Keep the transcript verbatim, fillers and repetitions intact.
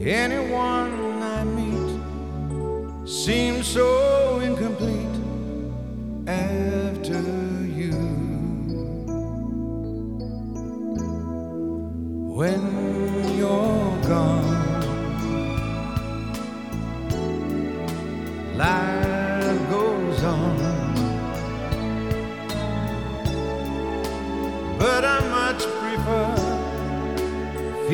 Anyone I meet seems so incomplete after you. When you're gone,